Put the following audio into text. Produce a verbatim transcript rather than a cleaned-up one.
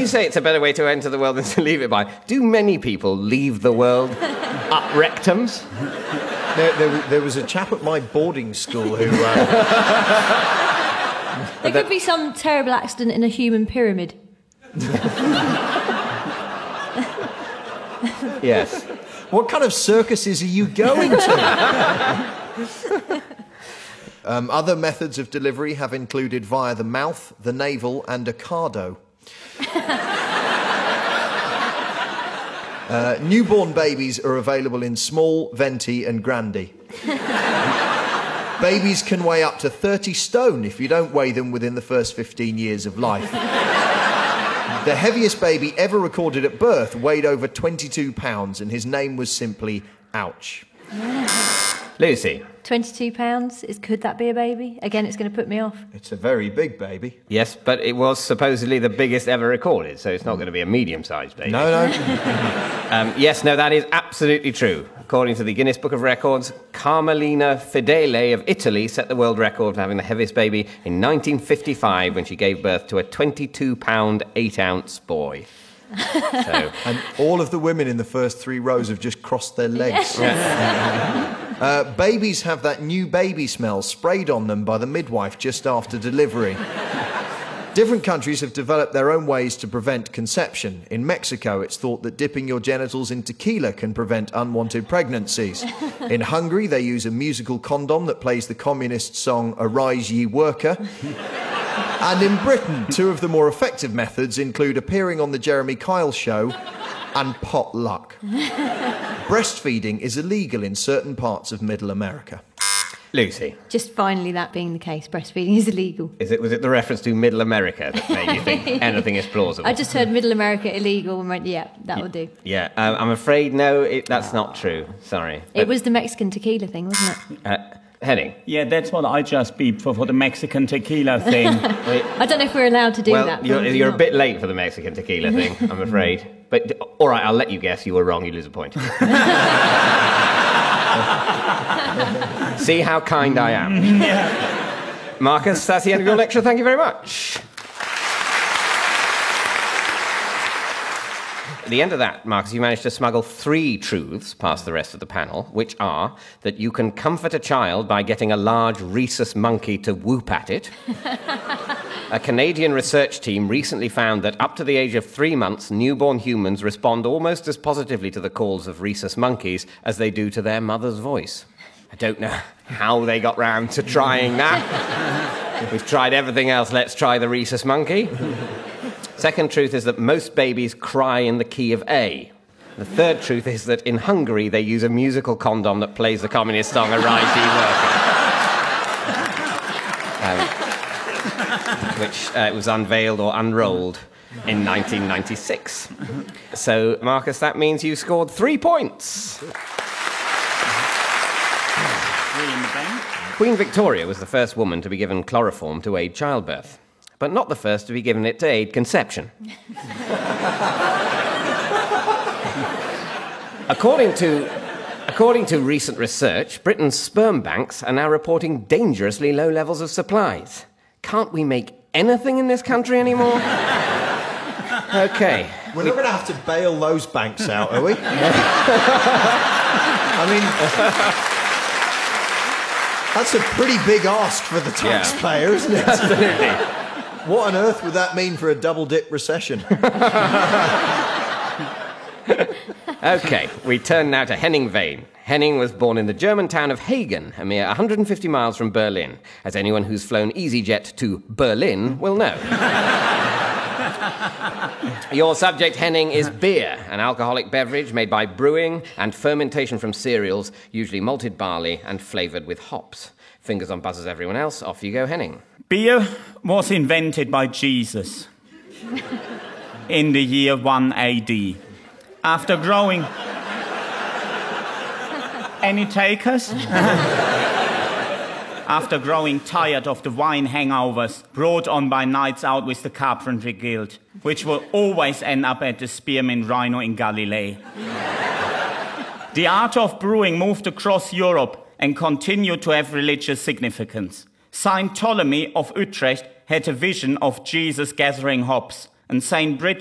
you say it's a better way to enter the world than to leave it by, do many people leave the world up rectums? There, there, there was a chap at my boarding school who... Uh... there could be some terrible accident in a human pyramid. Yes. What kind of circuses are you going to? um, other methods of delivery have included via the mouth, the navel, and a cardo. uh, newborn babies are available in small, venti, and grandi. Babies can weigh up to thirty stone if you don't weigh them within the first fifteen years of life. The heaviest baby ever recorded at birth weighed over twenty-two pounds, and his name was simply Ouch. Lucy. twenty-two pounds, is, could that be a baby? Again, it's going to put me off. It's a very big baby. Yes, but it was supposedly the biggest ever recorded, so it's not going to be a medium-sized baby. No, no. um, yes, no, that is absolutely true. According to the Guinness Book of Records, Carmelina Fedele of Italy set the world record for having the heaviest baby in nineteen fifty-five when she gave birth to a twenty-two pound, eight ounce boy. So. And all of the women in the first three rows have just crossed their legs. uh, babies have that new baby smell sprayed on them by the midwife just after delivery. Different countries have developed their own ways to prevent conception. In Mexico, it's thought that dipping your genitals in tequila can prevent unwanted pregnancies. In Hungary, they use a musical condom that plays the communist song Arise Ye Worker. And in Britain, two of the more effective methods include appearing on the Jeremy Kyle Show and potluck. Breastfeeding is illegal in certain parts of Middle America. Lucy. Just finally that being the case, breastfeeding is illegal. Is it, was it the reference to Middle America that made you think anything is plausible? I just heard Middle America illegal and went, yeah, that will do. Yeah, um, I'm afraid, no, it, that's not true. Sorry. It but, was the Mexican tequila thing, wasn't it? Uh, Henning? Yeah, that's what I just beeped for, for the Mexican tequila thing. I don't know if we're allowed to do well, that. You're, you're a bit late for the Mexican tequila thing, I'm afraid. But, all right, I'll let you guess. You were wrong. You lose a point. See how kind I am. Yeah. Marcus, that's the end of your lecture. Thank you very much. At the end of that, Marcus, you managed to smuggle three truths past the rest of the panel, which are that you can comfort a child by getting a large rhesus monkey to whoop at it. A Canadian research team recently found that up to the age of three months, newborn humans respond almost as positively to the calls of rhesus monkeys as they do to their mother's voice. I don't know how they got round to trying that. We've tried everything else, let's try the rhesus monkey. Second truth is that most babies cry in the key of A. The third truth is that in Hungary they use a musical condom that plays the communist song Arise Ye Worker. um, which uh, was unveiled or unrolled in nineteen ninety-six. So, Marcus, that means you scored three points. Queen Victoria was the first woman to be given chloroform to aid childbirth, but not the first to be given it to aid conception. according to, according to recent research, Britain's sperm banks are now reporting dangerously low levels of supplies. Can't we make anything in this country anymore? Okay. We're we... not going to have to bail those banks out, are we? I mean, that's a pretty big ask for the taxpayer, yeah. Isn't it? Absolutely. What on earth would that mean for a double-dip recession? OK, we turn now to Henning Wehn. Henning was born in the German town of Hagen, a mere one hundred fifty miles from Berlin, as anyone who's flown EasyJet to Berlin will know. Your subject, Henning, is beer, an alcoholic beverage made by brewing and fermentation from cereals, usually malted barley and flavoured with hops. Fingers on buzzers, everyone else. Off you go, Henning. Beer was invented by Jesus in the year one A D. After growing... Any takers? After growing tired of the wine hangovers brought on by nights out with the Carpentry Guild, which will always end up at the Spearmint Rhino in Galilee. The art of brewing moved across Europe and continued to have religious significance. Saint Ptolemy of Utrecht had a vision of Jesus gathering hops, and Saint Bridget